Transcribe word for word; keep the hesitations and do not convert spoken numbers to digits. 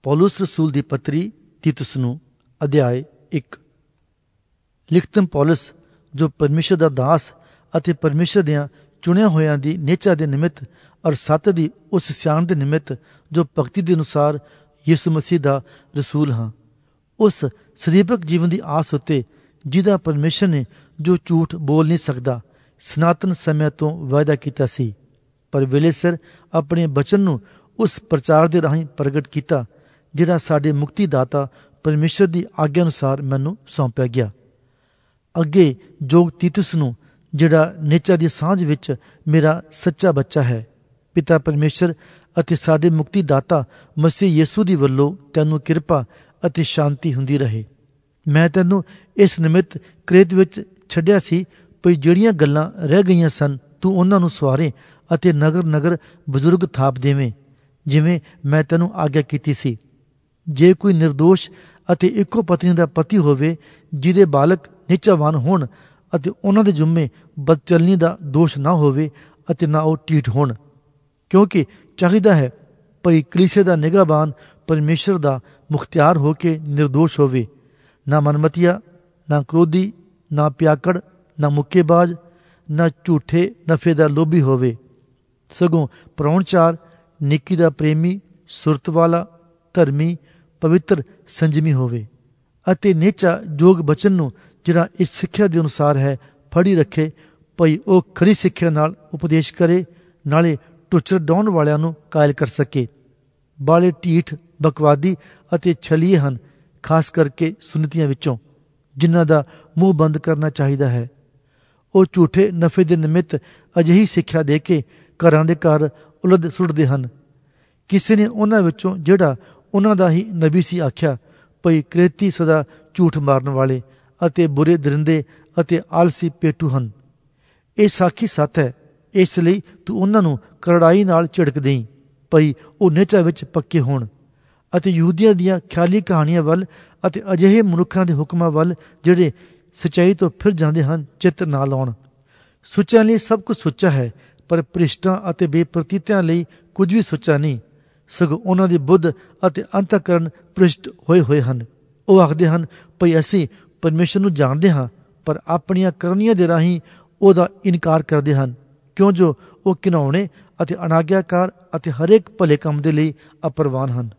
ਪੌਲੁਸ ਰਸੂਲ ਦੀ ਪੱਤਰੀ ਤੀਤੁਸ ਨੂੰ ਅਧਿਆਇ ਇੱਕ। ਲਿਖਤਮ ਪੌਲੁਸ, ਜੋ ਪਰਮੇਸ਼ਰ ਦਾ ਦਾਸ ਅਤੇ ਪਰਮੇਸ਼ਰ ਦੀਆਂ ਚੁਣਿਆ ਹੋਇਆਂ ਦੀ ਨਿਹਚਾ ਦੇ ਨਿਮਿਤ ਔਰ ਸੱਤ ਦੀ ਉਸ ਸਿਆਣ ਦੇ ਨਿਮਿਤ ਜੋ ਭਗਤੀ ਦੇ ਅਨੁਸਾਰ ਯਿਸੂ ਮਸੀਹ ਦਾ ਰਸੂਲ ਹਾਂ, ਉਸ ਸਰੀਰਕ ਜੀਵਨ ਦੀ ਆਸ ਉੱਤੇ ਜਿਹਦਾ ਪਰਮੇਸ਼ਰ ਨੇ, ਜੋ ਝੂਠ ਬੋਲ ਨਹੀਂ ਸਕਦਾ, ਸਨਾਤਨ ਸਮਿਆਂ ਤੋਂ ਵਾਅਦਾ ਕੀਤਾ ਸੀ, ਪਰ ਵੇਲੇ ਸਿਰ ਆਪਣੇ ਬਚਨ ਨੂੰ ਉਸ ਪ੍ਰਚਾਰ ਦੇ ਰਾਹੀਂ ਪ੍ਰਗਟ ਕੀਤਾ ਜਿਹੜਾ ਸਾਡੇ ਮੁਕਤੀ ਦਾਤਾ ਪਰਮੇਸ਼ਰ ਦੀ ਆਗਿਆ ਅਨੁਸਾਰ ਮੈਨੂੰ ਸੌਂਪਿਆ ਗਿਆ। ਅੱਗੇ ਜੋਗ ਤੀਤੁਸ ਨੂੰ, ਜਿਹੜਾ ਨਿਹਚਾ ਦੀ ਸਾਂਝ ਵਿੱਚ ਮੇਰਾ ਸੱਚਾ ਬੱਚਾ ਹੈ, ਪਿਤਾ ਪਰਮੇਸ਼ਰ ਅਤੇ ਸਾਡੇ ਮੁਕਤੀ ਦਾਤਾ ਮਸੀਹ ਯਿਸੂ ਦੀ ਵੱਲੋਂ ਤੈਨੂੰ ਕਿਰਪਾ ਅਤੇ ਸ਼ਾਂਤੀ ਹੁੰਦੀ ਰਹੇ। ਮੈਂ ਤੈਨੂੰ ਇਸ ਨਿਮਿਤ ਕਰੇਤ ਵਿੱਚ ਛੱਡਿਆ ਸੀ, ਭਈ ਜਿਹੜੀਆਂ ਗੱਲਾਂ ਰਹਿ ਗਈਆਂ ਸਨ ਤੂੰ ਉਹਨਾਂ ਨੂੰ ਸਵਾਰੇ ਅਤੇ ਨਗਰ ਨਗਰ ਬਜ਼ੁਰਗ ਥਾਪ ਦੇਵੇਂ, ਜਿਵੇਂ ਮੈਂ ਤੈਨੂੰ ਆਗਿਆ ਕੀਤੀ ਸੀ। ਜੇ ਕੋਈ ਨਿਰਦੋਸ਼ ਅਤੇ ਇੱਕੋ ਪਤਨੀ ਦਾ ਪਤੀ ਹੋਵੇ, ਜਿਹਦੇ ਬਾਲਕ ਨਿਹਚਾਵਾਨ ਹੋਣ ਅਤੇ ਉਹਨਾਂ ਦੇ ਜੁੰਮੇ ਬਦਚਲਨੀ ਦਾ ਦੋਸ਼ ਨਾ ਹੋਵੇ ਅਤੇ ਨਾ ਉਹ ਢੀਠ ਹੋਣ, ਕਿਉਂਕਿ ਚਾਹੀਦਾ ਹੈ ਭਈ ਕਲੀਸੇ ਦਾ ਨਿਗਾਹਬਾਨ ਪਰਮੇਸ਼ਰ ਦਾ ਮੁਖਤਿਆਰ ਹੋ ਕੇ ਨਿਰਦੋਸ਼ ਹੋਵੇ, ਨਾ ਮਨਮਤੀਆ, ਨਾ ਕ੍ਰੋਧੀ, ਨਾ ਪਿਆਕੜ, ਨਾ ਮੁੱਕੇਬਾਜ਼, ਨਾ ਝੂਠੇ ਨਫੇ ਦਾ ਲੋਭੀ ਹੋਵੇ, ਸਗੋਂ ਪ੍ਰਾਹੁਣਚਾਰ, ਨੇਕੀ ਦਾ ਪ੍ਰੇਮੀ, ਸੁਰਤ ਵਾਲਾ, ਧਰਮੀ, ਪਵਿੱਤਰ, ਸੰਜਮੀ ਹੋਵੇ। ਅਤੇ ਨਿਹਚਾ ਜੋਗ ਬਚਨ ਨੂੰ, ਜਿਹੜਾ ਇਸ ਸਿੱਖਿਆ ਦੇ ਅਨੁਸਾਰ ਹੈ, ਫੜੀ ਰੱਖੇ, ਭਈ ਉਹ ਖਰੀ ਸਿੱਖਿਆ ਨਾਲ ਉਪਦੇਸ਼ ਕਰੇ, ਨਾਲੇ ਟੁੱਚਰ ਡਾਉਣ ਵਾਲਿਆਂ ਨੂੰ ਕਾਇਲ ਕਰ ਸਕੇ। ਬਾਲੇ ਢੀਠ, ਬਕਵਾਦੀ ਅਤੇ ਛਲੀਏ ਹਨ, ਖਾਸ ਕਰਕੇ ਸੁਨਤੀਆਂ ਵਿੱਚੋਂ, ਜਿਨ੍ਹਾਂ ਦਾ ਮੂੰਹ ਬੰਦ ਕਰਨਾ ਚਾਹੀਦਾ ਹੈ। ਉਹ ਝੂਠੇ ਨਫੇ ਦੇ ਨਿਮਿਤ ਅਜਿਹੀ ਸਿੱਖਿਆ ਦੇ ਕੇ ਘਰਾਂ ਦੇ ਘਰ ਉਲਦ ਸੁੱਟਦੇ ਹਨ। ਕਿਸੇ ਨੇ ਉਹਨਾਂ ਵਿੱਚੋਂ, ਜਿਹੜਾ ਉਹਨਾਂ ਦਾ ਹੀ ਨਬੀ ਸੀ, ਆਖਿਆ ਭਈ ਕਰੇਤੀ ਸਦਾ ਝੂਠ ਮਾਰਨ ਵਾਲੇ ਅਤੇ ਬੁਰੇ ਦਰਿੰਦੇ ਅਤੇ ਆਲਸੀ ਪੇਟੂ ਹਨ। ਇਹ ਸਾਖੀ ਸੱਤ ਹੈ, ਇਸ ਲਈ ਤੂੰ ਉਹਨਾਂ ਨੂੰ ਕਰੜਾਈ ਨਾਲ ਝਿੜਕ ਦੇਈਂ, ਭਈ ਉਹ ਨਿਹਚਾ ਵਿੱਚ ਪੱਕੇ ਹੋਣ ਅਤੇ ਯਹੂਦੀਆਂ ਦੀਆਂ ਖਿਆਲੀ ਕਹਾਣੀਆਂ ਵੱਲ ਅਤੇ ਅਜਿਹੇ ਮਨੁੱਖਾਂ ਦੇ ਹੁਕਮਾਂ ਵੱਲ, ਜਿਹੜੇ ਸੱਚਾਈ ਤੋਂ ਫਿਰ ਜਾਂਦੇ ਹਨ, ਚਿੱਤ ਨਾ ਲਾਉਣ। ਸੁੱਚਿਆਂ ਲਈ ਸਭ ਕੁਝ ਸੁੱਚਾ ਹੈ, ਪਰ ਭ੍ਰਿਸ਼ਟਾਂ ਅਤੇ ਬੇਪ੍ਰਤੀਤਿਆਂ ਲਈ ਕੁਝ ਵੀ ਸੁੱਚਾ ਨਹੀਂ, ਸਗੋਂ ਉਹਨਾਂ ਦੀ ਬੁੱਧ ਅਤੇ ਅੰਤਕਰਨ ਭ੍ਰਿਸ਼ਟ ਹੋਏ ਹੋਏ ਹਨ। ਉਹ ਆਖਦੇ ਹਨ ਭਈ ਅਸੀਂ ਪਰਮੇਸ਼ਰ ਨੂੰ ਜਾਣਦੇ ਹਾਂ, ਪਰ ਆਪਣੀਆਂ ਕਰਨੀਆਂ ਦੇ ਰਾਹੀਂ ਉਹਦਾ ਇਨਕਾਰ ਕਰਦੇ ਹਨ, ਕਿਉਂ ਜੋ ਉਹ ਘਿਨਾਉਣੇ ਅਤੇ ਅਨਾਗਿਆਕਾਰ ਅਤੇ ਹਰੇਕ ਭਲੇ ਕੰਮ ਦੇ ਲਈ ਅਪਰਵਾਨ ਹਨ।